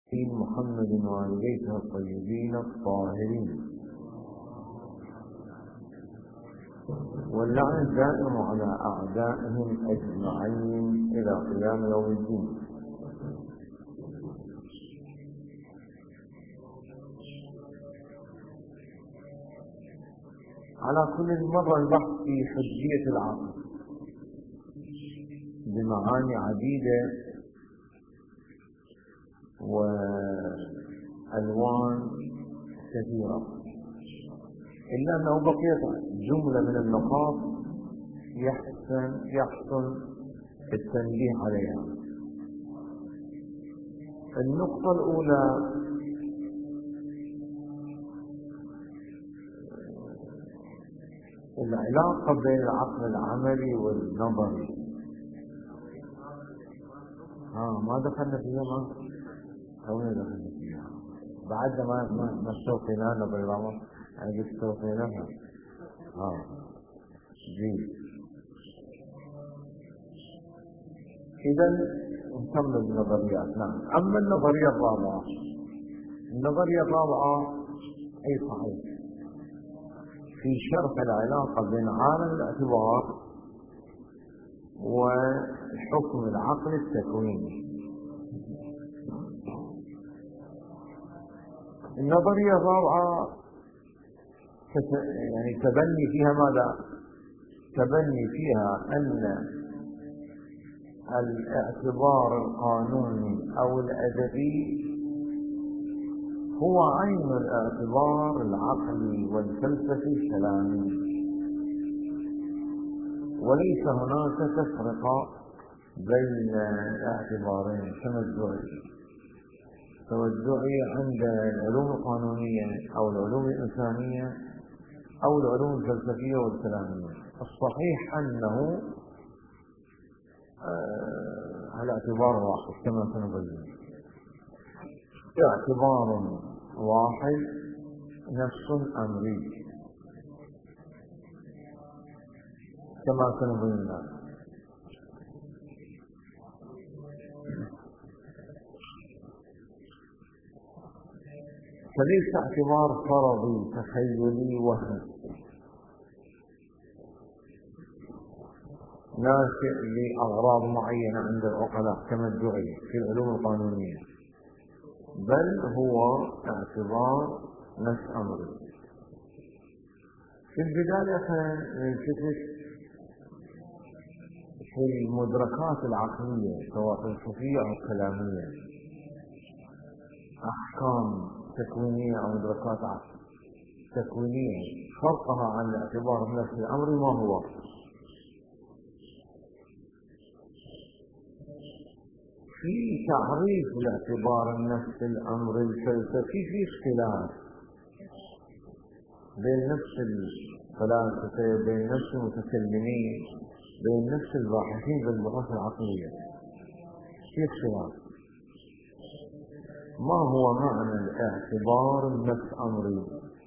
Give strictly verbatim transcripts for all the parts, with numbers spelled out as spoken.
محمد وآله الطيبين الطاهرين، واللعن الدائم على أعدائهم أجمعين إلى قيام يوم الدين. على كل مرة البحث في حجية العقل بمعاني عديدة وألوان كثيرة، إلا أنه بقيت جملة من النقاط يحسن يحسن التنبيه عليها. النقطة الأولى: العلاقة بين العقل العملي والنظري. ها ما دخلنا فيها، ما تونا دخلنا فيها بعد ما ما ما استوفيناها نظري رامو يعني استوفيناها. ها جي إذا نكمل النظريات. نعم. أما النظرية الرابعة، النظرية الرابعة أي صحيح في شرح العلاقة بين عالم الاعتبار وحكم العقل التكويني. النظرية الرابعة يعني تبني فيها ماذا؟ تبني فيها أن الاعتبار القانوني أو الأدبي هو عين الاعتبار العقلي والفلسفي الكلامي، وليس هناك تفرقة بين اعتبارين تمزعي توزعي عند العلوم القانونية أو العلوم الإنسانية أو العلوم الفلسفية والكلامية. الصحيح أنه على اعتبار واحد كما سنبين، اعتبار واحد نفس أمري كما سنبين. فليس اعتبار فرضي تخيلي وهم ناشئ لأغراض معينة عند العقلاء كما ادعي في العلوم القانونية، بل هو اعتبار نفس أمري. في البداية نلتفت في المدركات العقلية سواء فلسفية أو كلامية، أحكام تكوينية أو مدركات تكوينية، فرقها عن الاعتبار النفس الأمري ما هو؟ في تعريف الاعتبار النفس الأمري الفلسفي في اختلاف بين نفس الفلاسفة، بين نفس المتكلمين، بين نفس الباحثين بالبحوث العقلية، في اختلاف. ما هو معنى الاعتبار النفس أمري؟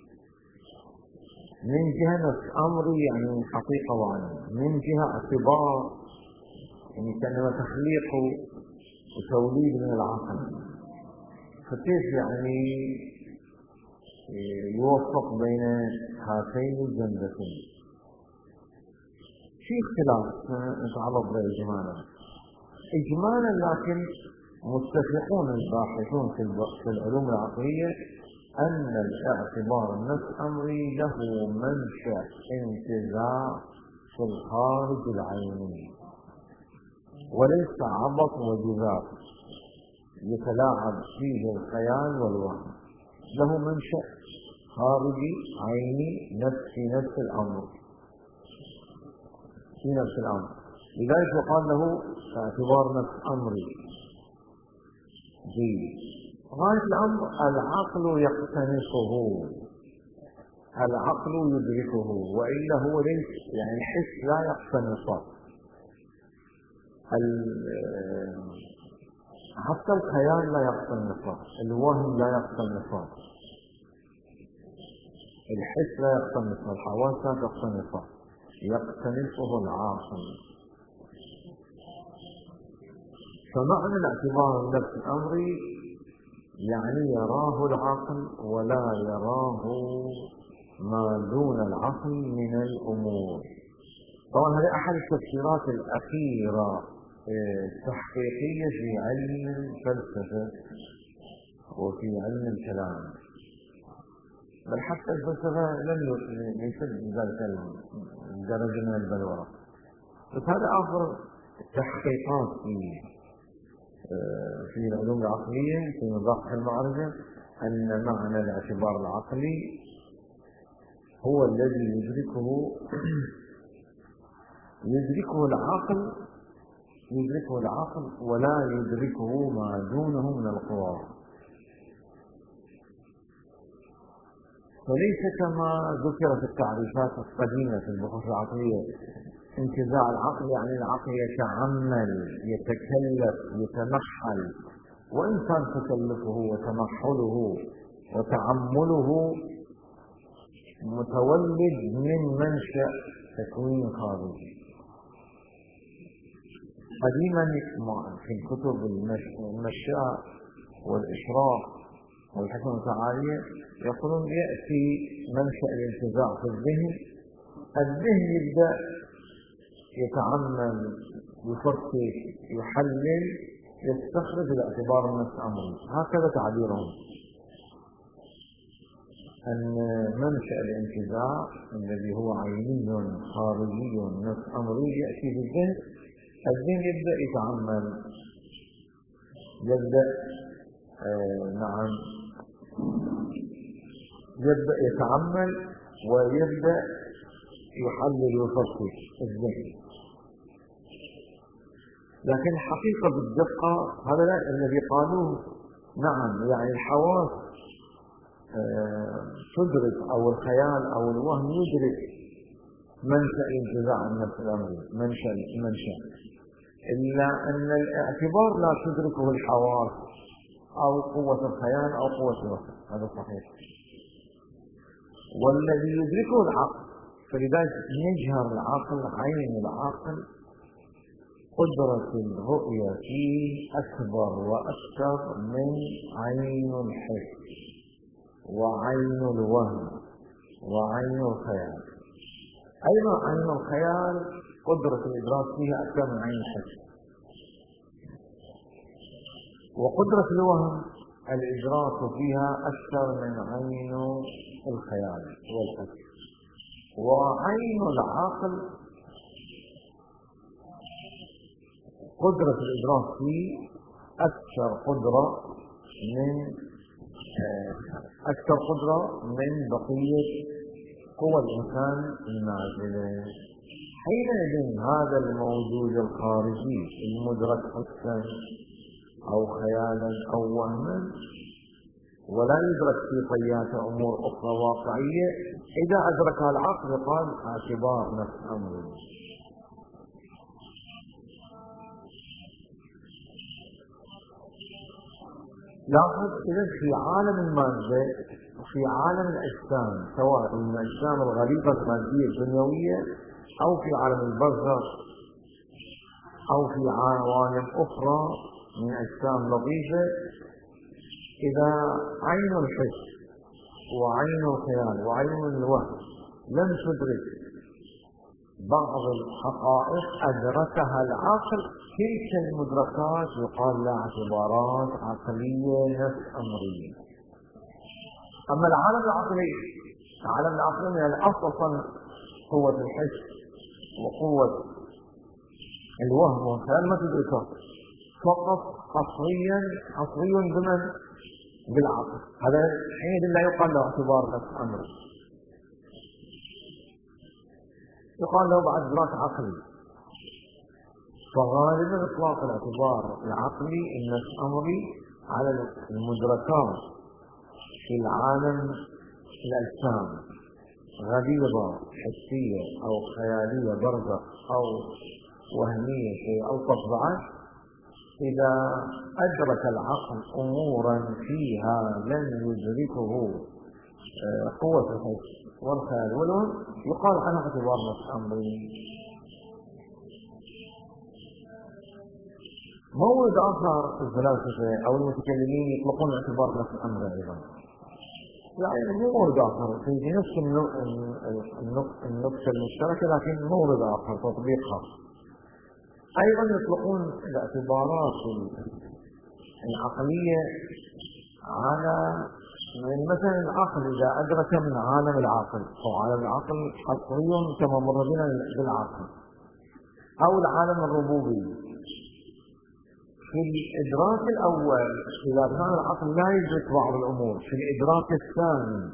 من جهة نفس أمري يعني حقيقة وعلم، من جهة اعتبار يعني كأنما تخليق وتوليد من العقل. فكيف يعني يوفق بين هاتين الجنبتين؟ في اختلاف نتعرض له إجمالا إجمالا لكن متفقون الباحثون في العلوم العقلية أن الاعتبار النفس أمري له منشأ انتزاع في الخارج العيني، وليس عبط وجذاب يتلاعب فيه الخيال والوهم، له منشأ خارجي عيني نفس في نفس الأمر في نفس الأمر لذلك يقال له اعتبار نفس أمري. جيد. غاية الأمر العقل يقتنصه، العقل يدركه، وإلا هو ليس يعني الحس لا يقتنصه، حتى الخيال لا يقتنصه، الوهم لا يقتنصه، الحس لا يقتنصه، الحواس لا تقتنصه، يقتنصه العاقل. فمعنى الاعتبار النفس الأمري يعني يراه العقل ولا يراه ما دون العقل من الأمور. طبعا هذه أحد التفسيرات الأخيرة التحقيقية في علم الفلسفة وفي علم الكلام، بل حتى الفلسفة لم يصل ذلك الدرجة من البلورة. بس هذا آخر التحقيقات في في العلوم العقلية في مباحث المعرفة، أن معنى الاعتبار العقلي هو الذي يدركه يدركه العقل يدركه العقل ولا يدركه ما دونه من القوى. فليس كما ذكر في التعريفات القديمة في البحوث العقلية انتزاع العقل، يعني العقل يتعمل يتكلف يتمحل، وإن كان تكلفه وتمحله وتعمله متولد من منشأ تكوين خارجي. قديما في الكتب المشاء والإشراق والحكمة التعالية يقولون يأتي منشأ الانتزاع في الذهن، الذهن يبدأ يتعمل يفكر يحلل يستخرج الاعتبار النفس أمري. هكذا تعبيرهم، أن منشأ الانتزاع الذي هو عيني خارجي نفس أمري يأتي في الذهن، الذهن يبدأ يتعمل يبدأ آه نعم يبدأ يتعمل ويبدأ يحلل ويفكر الذهن. لكن الحقيقة بالدقة هذا لا الذي قالوه. نعم يعني الحواس آه تدرك أو الخيال أو الوهم يدرك منشأ انتزاع النفس الأمري منشأ منشأ إلا أن الاعتبار لا تدركه الحواس أو قوة الخيال أو قوة الوهم. هذا صحيح، والذي يدركه العقل. فلذلك يجهر العقل عين العقل قدرة الرؤية فيه أكبر وأكثر من عين الحس وعين الوهم وعين الخيال. أيضا عين الخيال قدرة الإدراك فيها أكثر من عين الحس، وقدرة الوهم الإدراك فيها أكثر من عين الخيال والحس. وعين العقل قدرة الإدراك فيه أكثر قدرة من أكثر قدرة من بقية قوى الإنسان النازلة. حينئذ هذا الموجود الخارجي المدرك حسا أو خيالا أو وهما ولا يدرك في طيات أمور أخرى واقعية، إذا أدركها العقل قال اعتبار نفس أمره. لاحظ إذا في عالم المادة وفي عالم الأجسام، سواء من الأجسام الغريبة المادية الدنيوية أو في عالم البرزخ أو في عوالم أخرى من أجسام لطيفة، إذا عين الحس وعين الخيال وعين الوهم لم تدرك بعض الحقائق أدركها العقل، تلك المدركات يقال لها اعتبارات عقلية نفس أمرية. أما العالم العقلي العالم العقلي من الأصل أصلا قوة الحس وقوة الوهم والخيال ما تدركها، فقط حصريا حصريا بمن بالعقل. هذا حين لا يقال له اعتبار نفس أمري، يقال له بعد إدراك عقلي. فغالبا إطلاق الاعتبار العقلي النفس أمري على المدركات في العالم الأجسام غريبة حسية أو خيالية برزخ أو وهمية شيء أو تطبعات، إذا أدرك العقل أمورا فيها لم يدركه قوة الحس والخيال والوهم يقال عنها اعتبار نفس أمري. مورد آخر الفلاسفة أو المتكلمين يطلقون اعتبار نفس الأمر أيضا، يعني مو مورد آخر في نفس النقطة المشتركة لكن مورد آخر تطبيق خاص. أيضا يطلقون الاعتبارات العقلية على مثلا العقل إذا أدرك من عالم العقل أو عالم العقل حصري كما مر بنا بالعقل، أو العالم الربوبي. في الإدراك الأول إذا كان العقل لا يدرك بعض الأمور، في الإدراك الثاني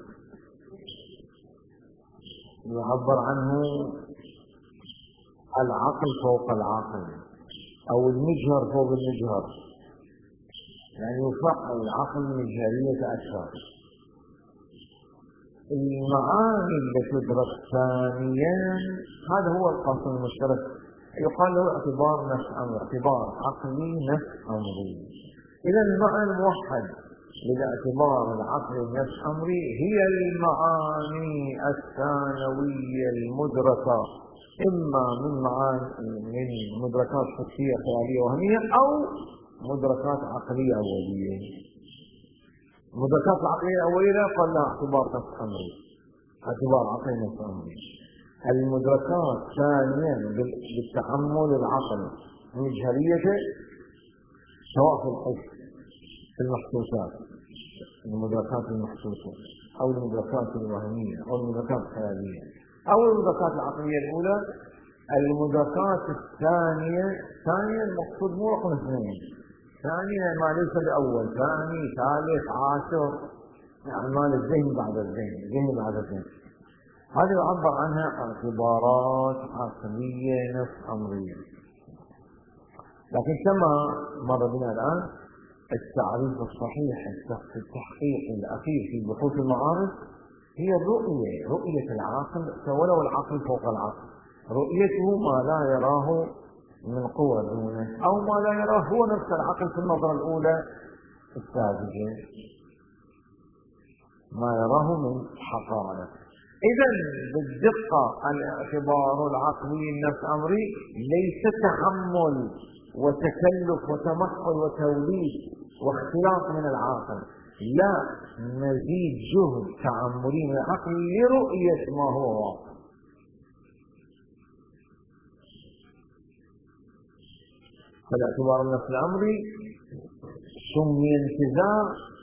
يعبر عنه العقل فوق العقل أو المجهر فوق المجهر، يعني يفعل العقل مجهرية أكثر. المعاني التي تدرك ثانيا هذا هو القاسم المشترك، يقال له اعتبار نفس أمر، اعتبار عقلي نفس أمري. إذا المعنى الموحد للاعتبار العقلي نفس أمري هي المعاني الثانوية المدركة، إما من معاني من مدركات حسية خيالية وهمية أو مدركات عقلية أولية. مدركات العقلية الأولية قال لها اعتبار نفس أمري، اعتبار عقلي نفس أمري. المدركات ثانيا بالتحمل العقل مجهريته سواء في الحس في المحسوسات، المدركات المحسوسة أو المدركات الوهمية أو المدركات الخيالية أو المدركات العقلية الأولى. المدركات الثانية ثانية المقصود مو رقم اثنين، ثانية ما ليس بأول، ثاني ثالث عاشر، يعني مال الذهن بعد الذهن، الذهن بعد الذهن. هذه يعبر عنها اعتبارات عقلية نفس أمرية. لكن كما مر بنا الآن التعريف الصحيح في التحقيق الأخير في بحوث المعارف هي الرؤية، رؤية العقل ولو العقل فوق العقل، رؤيته ما لا يراه من قوة دونه أو ما لا يراه هو نفس العقل في النظرة الأولى الساذجة، ما يراه من حقائق. إذا بالدقة الاعتبار العقلي نفس أمري ليس تحمل وتكلف وتمحل وتوليد واختلاط من العاقل، لا، مزيد جهد تعملي من العقل لرؤية ما هو واقع. فالاعتبار النفس الأمري سمي انتزاع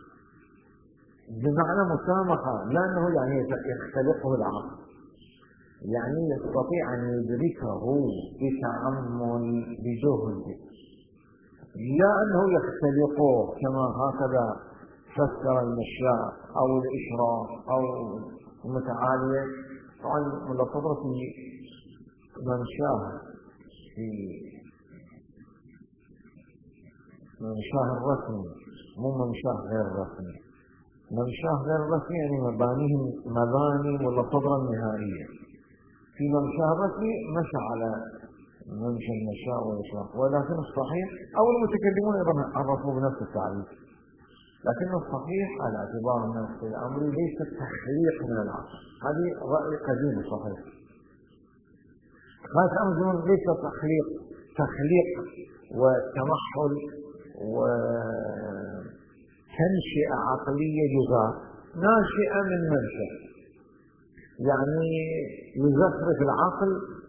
بمعنى مسامحة، لأنه يعني يختلقه العقل، يعني يستطيع أن يدركه بتأمل بجهد، لا أنه يختلقه كما هكذا فسر المشاء أو الإشراف أو المتعالية. طبعا من الصدر في منشاه في منشاه الرسمي مو منشاه غير رسمي. منشاه غير رسمي يعني مبانيه مباني ولا صدرا نهائية. في منشاه رسمي مشى على منشأ المشاء والإشراف، ولكن الصحيح أو المتكلمون أيضا عرفوا بنفس التعريف، لكن الصحيح على اعتبار النفس الأمري ليس التخليق من العقل، هذه رأي قديم صحيح. هذا أمر ليس تخليق تخليق وتمحل وتنشئة عقلية جزاء ناشئة من منشأ، يعني يزخرف العقل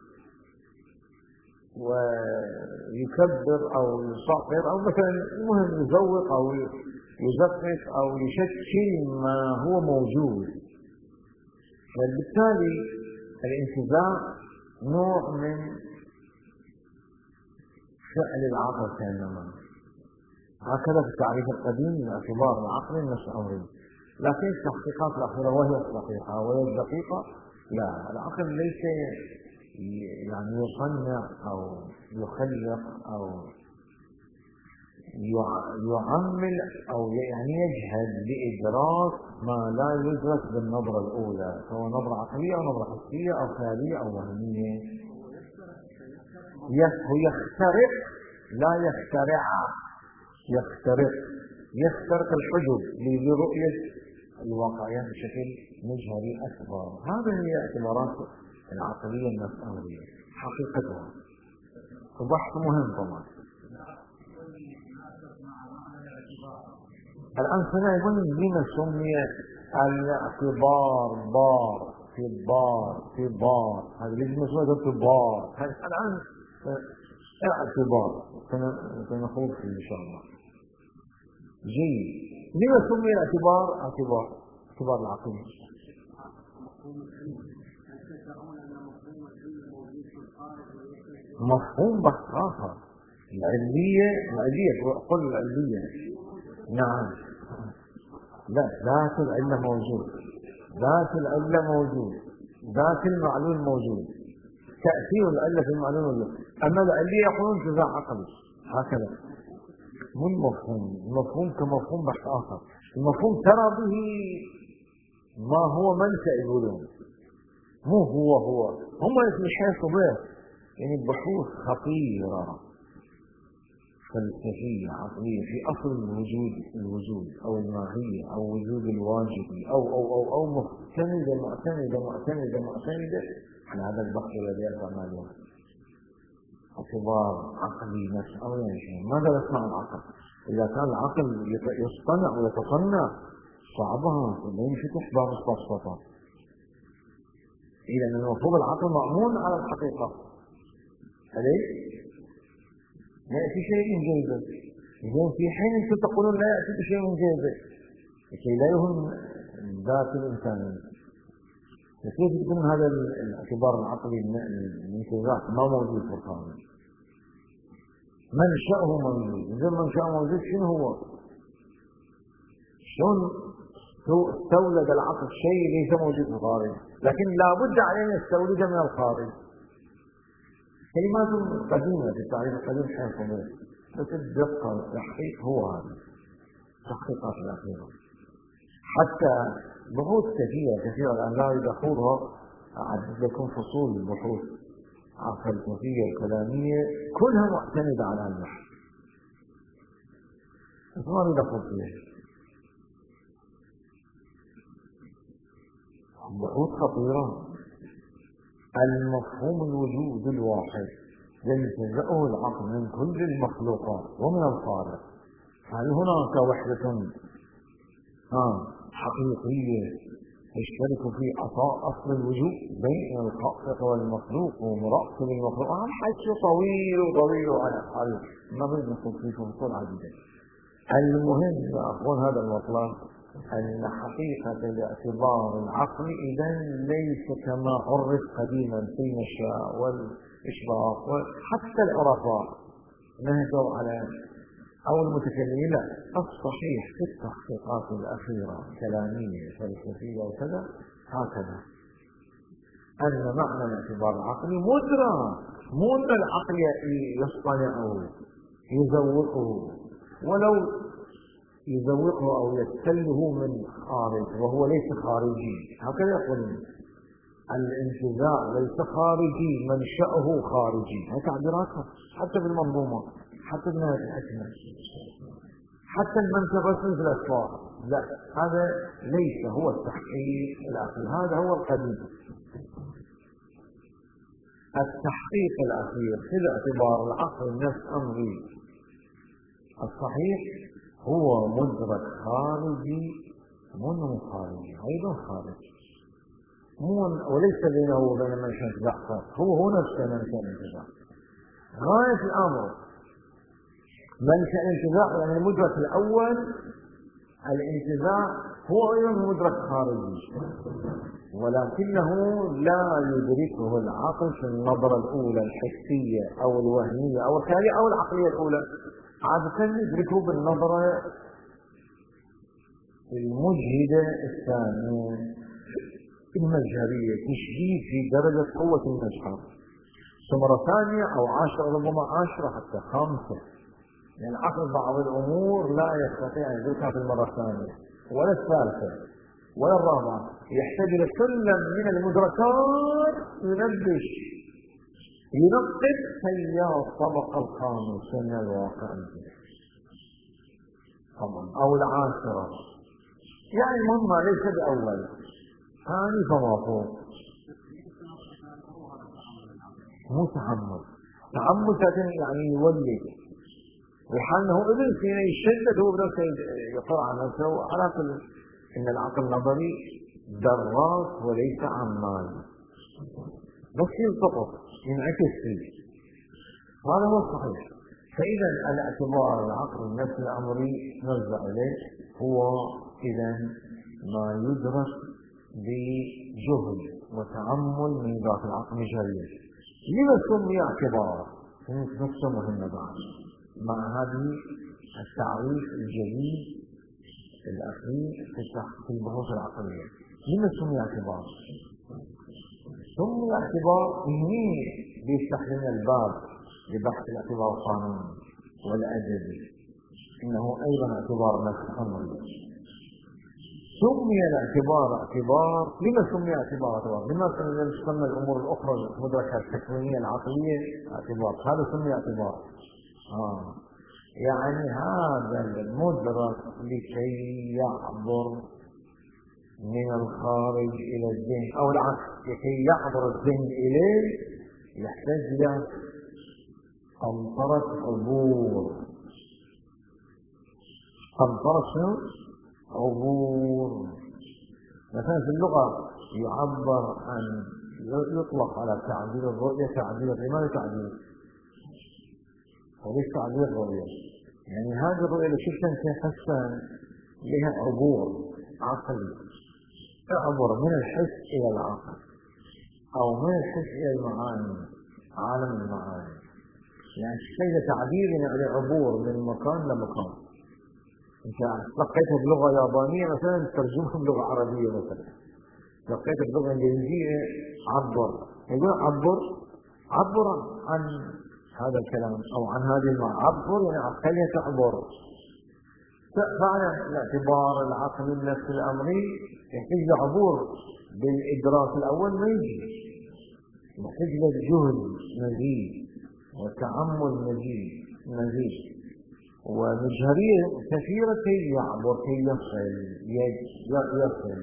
ويكبر أو يصغر أو مثلا المهم يزوق أو يزخرف أو يشكل ما هو موجود. وبالتالي الانتزاع نوع من فعل العقل كأنما، هكذا في التعريف القديم باعتبار العقل نفس أمري. لكن التحقيقات الأخيرة وهي الصحيحة وهي الدقيقة لا، العقل ليس يعني يصنع أو يخلق أو يعمل أو يعني يجهد لإدراك ما لا يدرك بالنظرة الأولى، سواء نظرة عقلية أو نظرة حسية أو خيالية أو وهمية. يخترق لا يخترع، يخترق يخترق الحجب لرؤية الواقعيات بشكل مجهري أكبر. هذه هي اعتبارات العقلية النفس أمرية حقيقتها، وبحث مهم طبعا. الآن سنعرف لما سمي الاعتبار بار في بار في بار، هذا ليش مسمى اعتبار؟ الآن اعتبار سنخوض فيه إن شاء الله. جيد. لما سمي الاعتبار اعتبار؟ اعتبار العقل. مفهوم بحث آخر. العلية العلية قل العلية. نعم. لا، ذات العلة موجود، ذات العلة موجود، ذات المعلول موجود، تأثير العلة في المعلول. أما العلية يقولون جزاء عقل هكذا. مو المفهوم، المفهوم كمفهوم بحث آخر. المفهوم ترى به ما هو منشأ يقولون، مو هو هو هم يحسوا به، يعني بحوث خطيرة فلسفية عقلية في أصل الوجود الوجود أو الماهية أو وجود الواجب أو أو أو أو معتمدة معتمدة معتمدة معتمدة على هذا البحث الذي يرفع ماله اعتبار عقلي نفس أو يعني شيء. ماذا يصنع العقل؟ إذا كان العقل يصطنع ويتصنع صعبها لا ينفتح باب الصفصفة. إذا المفروض العقل مأمون على الحقيقة، عليه لا يأتي شيء من جيبه. إذن في حين أنتم تقولون لا يأتي بشيء من جيبه لكي لا يهم ذات الإنسان. كيف تكون هذا الاعتبار العقلي الانتزاع ما موجود في القانون؟ منشأه موجود. إذا منشأه موجود شنو هو؟ شلون استولد العقل شيء ليس موجود في الخارج، لكن لابد علينا يستولد من الخارج. كلمات قديمة في التعريف القديم حيث بس الدقة والتحقيق هو هذا التحقيقات الأخيرة. حتى بحوث كثيرة كثيرة الآن لا أريد أخوضها، أعدد لكم فصول البحوث الفلسفية الكلامية كلها معتمدة على البحث، بس ما أريد أخوض فيها. بحوث خطيرة. المفهوم الوجود الواحد ينتزعه العقل من كل المخلوقات ومن الخالق. هل هناك وحدة آه حقيقية تشترك في عطاء أصل الوجود بين الخالق والمخلوق ومراقب المخلوق؟ هذا حكي طويل وطويل على حال ما بين نقول فيه فصول عديدة. المهم أقول هذا المطلب أن حقيقة الاعتبار العقلي إذن ليس كما عرف قديما في المشاء والإشراق وحتى العرفاء نهجوا على أو المتكلمين. لا، الصحيح في التحقيقات الأخيرة كلامية فلسفية وكذا هكذا أن معنى الاعتبار العقلي مدرى، مو أن العقل يصطنعه يزوقه، ولو يزوقه أو يستله من خارج وهو ليس خارجي. هكذا يقولون الانتزاع ليس خارجي منشأه خارجي. هذه تعبيراتها حتى في المنظومة، حتى في نهاية الحكمة، حتى المنشأ الرسمي في الأسفار. لا، هذا ليس هو التحقيق الأخير، هذا هو القديم. التحقيق الأخير في الاعتبار العقل نفس أمري الصحيح هو مدرك خارجي منه خارجي أيضا خارجي، وليس بينه وبين منشأ الانتزاع، هو هو نفسه منشأ الانتزاع. غاية الأمر منشأ الانتزاع يعني المدرك الأول الانتزاع هو أيضا مدرك خارجي، ولكنه لا يدركه العقل في النظرة الأولى الحسية أو الوهمية أو الخيالية أو العقلية الأولى. عادة يدركه بالنظرة المجهدة الثانية المجهرية، تشبيه في درجة قوة المجهر، ثمرة ثانية أو عشرة ربما عشرة حتى خمسة. يعني العقل بعض الأمور لا يستطيع أن يدركها في المرة الثانية ولا الثالثة ولا الرابعة، يحتاج إلى سلم من المدركات ينبش ينقذ سيارة الطبقة الخامس من الواقع طبعا أو العاشرة. يعني المهمة ليس بأول ثاني فما فوق، مو تحمل. تحمل يعني يولد والحال أنه ابن سينا يشدد هو بنفسه يقرأ عن نفسه على كل إن العقل النظري دراس وليس عمال، بس يلتقط ينعكس فيه، هذا هو الصحيح. فإذا الاعتبار العقل النفس الأمري نرجع إليه هو إذا ما يدرك بجهد وتأمل من ذات العقل الجريء. لما سمي اعتبار؟ نقطة مهمة بعد مع هذه التعريف الجديد الأخير في البحوث العقلية. لما سمي اعتبار؟ سمي اعتبار إنه بيفتح لنا الباب لبحث الاعتبار القانوني والأدبي، إنه أيضا اعتبار نفس أمري. سمي الاعتبار اعتبار. لما سمي اعتبار اعتبار؟ لما سمي الأمور الأخرى المدركة التكوينية العقلية اعتبار؟ هذا سمي اعتبار. آه. يعني هذا المدرك لكي يعبر من الخارج إلى الذهن أو العكس، لكي يعبر الذهن إليه يحتاج إلى قنطرة عبور. قنطرة عبور. مثلا في اللغة يعبر عن يطلق على تعبير الرؤية تعبير. لماذا تعبير؟ وليس تعبير الرؤية. يعني هذه الرؤية اللي شفتها في حسن لها عبور عقلي، تعبر من الحس إلى العقل أو من الحس إلى المعاني، عالم المعاني. يعني شيء تعبير يعني عبور من مكان لمكان. انت لقيتها بلغه يابانيه مثلا ترجمها بلغه عربيه، مثلا لقيتها بلغه انجليزيه عبر، يقول عبر عبر عن هذا الكلام او عن هذه المعنى. عبر يعني عقليه تعبر. فعلا الاعتبار العقلي النفسي الامري يحتاج لعبور بالادراك الاول ما يجي، يحتاج لجهد مزيد وتأمل مزيد مزيد ومجهرية كثيرة كي يعبر كي يصل يصل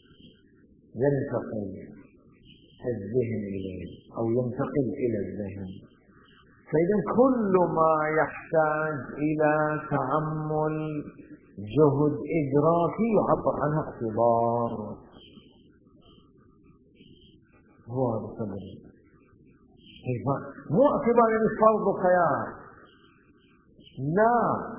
ينتقل الذهن إليه أو ينتقل إلى الذهن. فإذا كل ما يحتاج إلى تأمل جهد إدراكي يعبر عنه اعتبار. هو هذا السبب. مو اعتبار يعني فرض خيال، لا،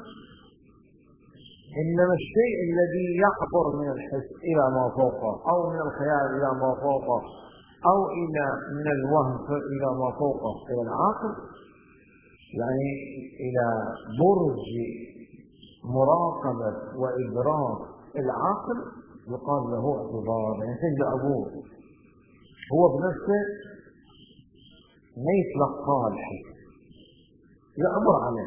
إنما الشيء الذي يعبر من الحس إلى ما فوقه أو من الخيال إلى ما فوقه أو إلى من الوهم إلى ما فوقه إلى العقل، يعني إلى برج مراقبة وإدراك العقل يقال له اعتبار. يعني تجد أبوه هو بنفسه ما يتلقى الحس، يعبر عليه.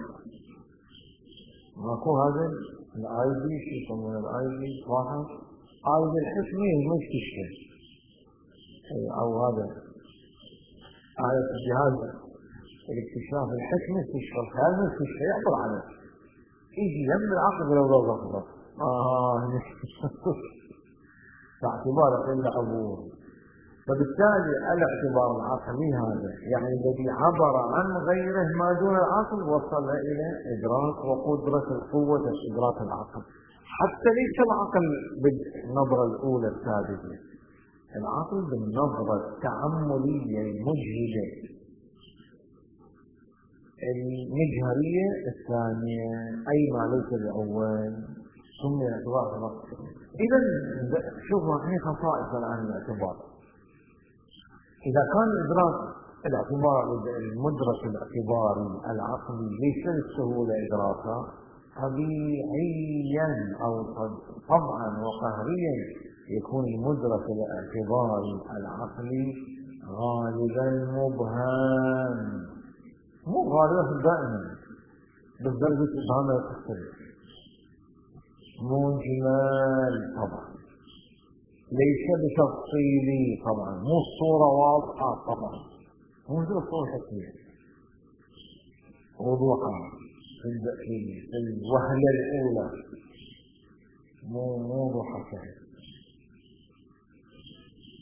ماكو هذا الاي بي شو يسمونه الاي بي واحد اي بي الحس ما يكتشفه او هذا على الجهاز الاكتشاف الحس ما يكتشفه، الخيال ما يكتشفه، يعبر عليه. يجي يم العقل لو ضغط ضغط اه باعتبار الا عبور. فبالتالي الاعتبار العقلي هذا يعني الذي عبر عن غيره ما دون العقل وصل الى ادراك وقدره القوه ادراك العقل. حتى ليس العقل بالنظره الاولى الثابته، العقل بالنظره التامليه المجهده المجهريه الثانيه، اي ما ليس باول سمي الاعتبار. اذا شوفوا هي خصائص الان الاعتبار. إذا كان إدراك الاعتبار المدرك الاعتباري العقلي ليس بالسهولة إدراكه، طبيعيا أو طبعا وقهريا يكون المدرك الاعتباري العقلي غالبا مبهم. مو غالبا دائما بالدرجة الإبهام تختلف. مجمل طبعا ليس بتفصيلي طبعا، مو الصورة واضحة طبعا، مو مثل الصورة الحكية وضوحا في الوهلة الأولى، مو مو وضوحا كذا.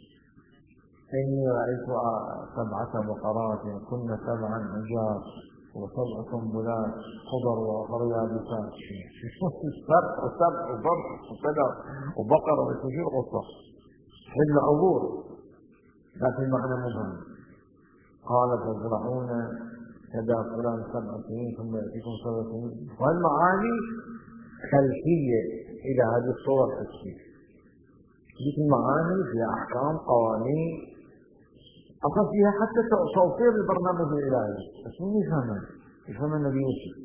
إني رأيت سبعة بقرات كن سبعا عجاف وسبع سنبلات خضر وآخر يابسات. سبع وسبع وبر وكذا وبقرة وكثير قصة حل عبور لكن المعنى مبهم. قال تزرعون كذا فلان سبع سنين ثم يأتيكم سبع سنين، والمعاني خلفية إلى هذه الصور الحسية. هذه المعاني فيها أحكام قوانين أصلا فيها حتى توصيل البرنامج الإلهي، بس مين يفهمها؟ يفهم النبي يوسف.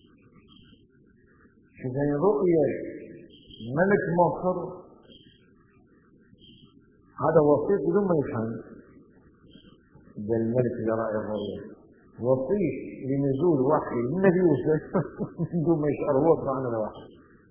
شوفين رؤية ملك مصر هذا وسيط بدون ما يفهم ده الملك اللي رأي الرؤية، وسيط لنزول وحي للنبي يوسف بدون ما يشعر هو بمعنى الوحي.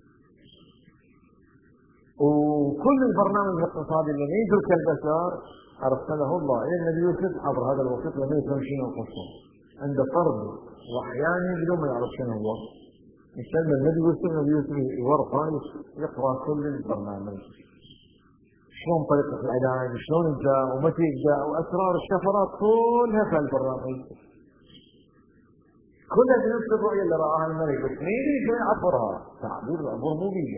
وكل البرنامج الاقتصادي الذي يدرك البشر أرسله الله إلى النبي يوسف عبر هذا الوسيط لما يفهم شنو القصة عند فرد وأحيانا بدون ما يعرف شنو هو. يسمى النبي يوسف النبي يوسف يورقه يقرأ كل البرنامج، شلون طريقة العلاج، شلون جاء ومتى جاء وأسرار الشفرات كلها في البرنامج، كلها بنفس الرؤية اللي رآها الملك، بس ما يدري شو يعبرها، تعبير العبور مو بيده.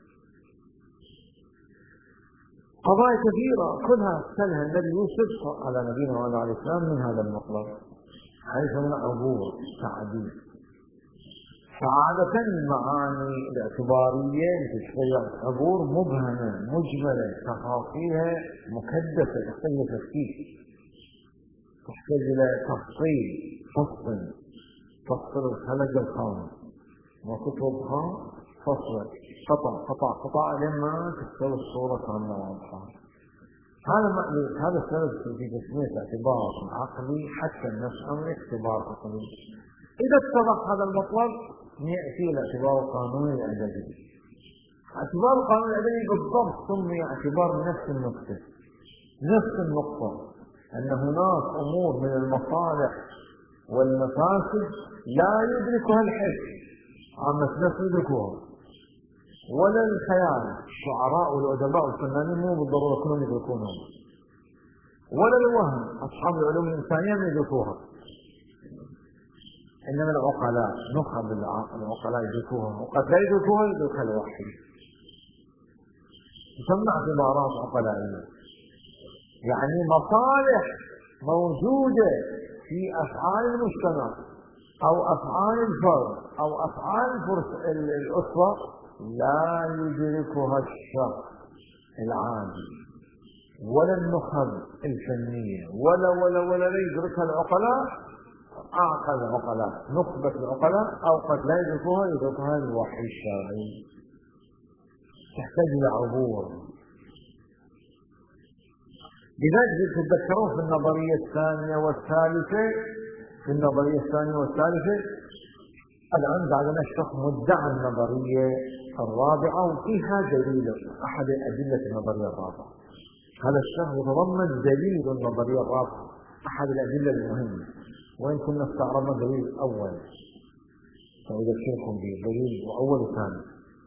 قضايا كثيرة كلها سلها النبي يوسف على نبينا وعلى عليه السلام من هذا المطلب، حيث من عبور تعبير. فعادة المعاني الاعتبارية تشتغل عبور مبهمة مجملة تفاصيلها مكدسة تحتاج إلى تفكيك، تحتاج إلى تفصيل فصل فصل الخلق الخام وكتبها فصل قطع قطع قطع لما تستوي الصورة كاملة واضحة. هذا هذا السبب في تسمية اعتبار عقلي حتى النفس أمر اعتبار عقلي. إذا اتضح هذا المطلب يأتي الاعتبار القانوني الأدبي. اعتبار القانون الأدبي بالضبط سمي اعتبار نفس النقطة، نفس النقطة أن هناك أمور من المصالح والمفاسد لا يدركها الحس، عامة الناس يدركوها، ولا الخيال، الشعراء والأدباء والفنانين مو بالضرورة كلهم يدركونهم، ولا الوهم، أصحاب العلوم الإنسانية ما يدركوها، إنما العقلاء نخب العقلاء يدركوها، وقد لا يدركوها يدركها الوحي. تسمى اعتبارات عقلائية، يعني مصالح موجودة في أفعال المجتمع أو أفعال الفرد أو أفعال الأسرة لا يدركها الشخص العادي ولا النخب الفنية ولا ولا ولا لا يدركها العقلاء. أعقل العقلاء نخبة العقلاء أو قد لا يدركوها يدركها الوحي الشرعي، تحتاج إلى عبور. لذلك تتذكرون في النظرية الثانية والثالثة في النظرية الثانية والثالثة الآن قاعد نشرح مدعى النظرية الرابعة وفيها دليل أحد أدلة النظرية الرابعة. هذا الشرح يتضمن دليل النظرية الرابعة أحد الأدلة المهمة، وإن كنا استعرضنا دليل أول سأذكركم به دليل أول وثاني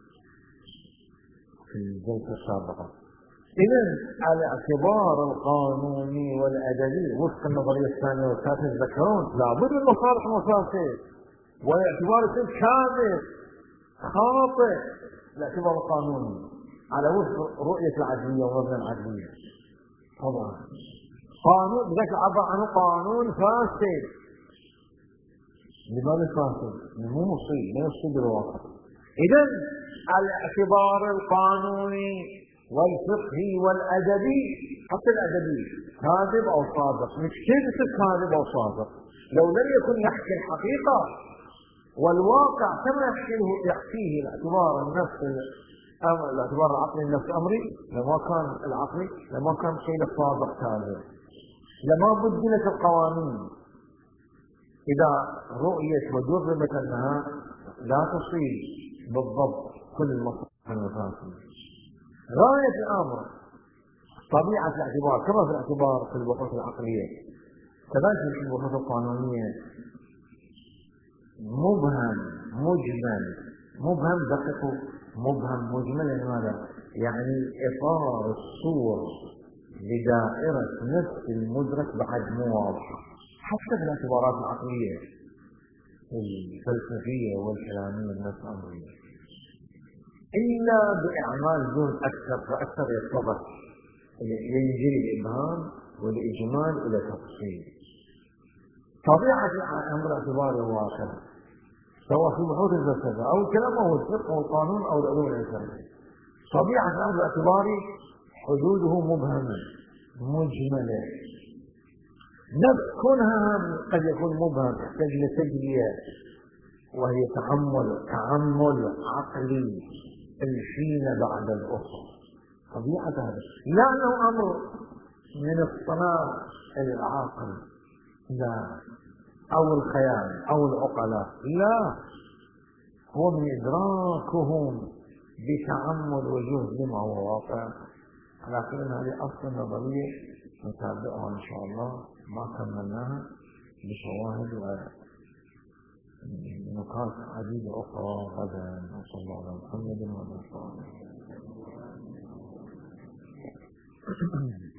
في الجلسة السابقة. إذن الاعتبار القانوني والأدبي وفق النظرية الثانية والثالثة تذكرون لابد من مصالح ومفاسد، والاعتبار يكون كاذب خاطئ الاعتبار القانوني على وفق رؤية العدلية ووزن العدلية. طبعا قانون بذلك عبر عنه قانون فاسد. لماذا فاسد؟ مو مصيب، لا يصيب بالواقع. إذن الاعتبار القانوني والفقهي والأدبي حتى الأدبي كاذب أو صادق، مش كيف كاذب أو صادق لو لم يكن يحكي الحقيقة والواقع كما يحكيه يحكيه الاعتبار النفس الاعتبار العقلي النفس أمري، لما كان العقلي لما كان قيل صادق كاذب، لما بدلت القوانين إذا رؤيت وجربت أنها لا تصيب بالضبط كل المصالح والمفاسد. غاية الأمر طبيعة الاعتبار كما في الاعتبار في البحوث العقلية كذلك في البحوث القانونية مبهم مجمل. مبهم دقيق مبهم مجمل يعني ماذا؟ يعني إطار الصور لدائرة نفس المدرك بعد مو واضحة حتى في الاعتبارات العقلية. الفلسفية والكلامية النفس أمرية، إلا بإعمال جهد أكثر فأكثر يتضح ينجري الإبهام والإجمال إلى تفصيل. طبيعة الأمر اعتباره واقع سواء في بحوث الفلسفة أو الكلام أو الفقه أو القانون أو العلوم الإنسانية، طبيعة الأمر الاعتباري حدوده مبهمة مجملة، نفس كونها قد يكون مبهم يحتاج لتجلية وهي تعمل تعمل عقلي الحين بعد الأخرى. طبيعة هذا لا أنه أمر من اصطناع العقل لا أو الخيال أو العقلاء، لا، هو من إدراكهم بتعمل وجهد لما هو واقع. لكن هذه أصل نظرية نتابعها إن شاء الله، ما كملناها بشواهد ونقاط عديدة أخرى غدا. وصلى الله على محمد وعلى آله وصحبه.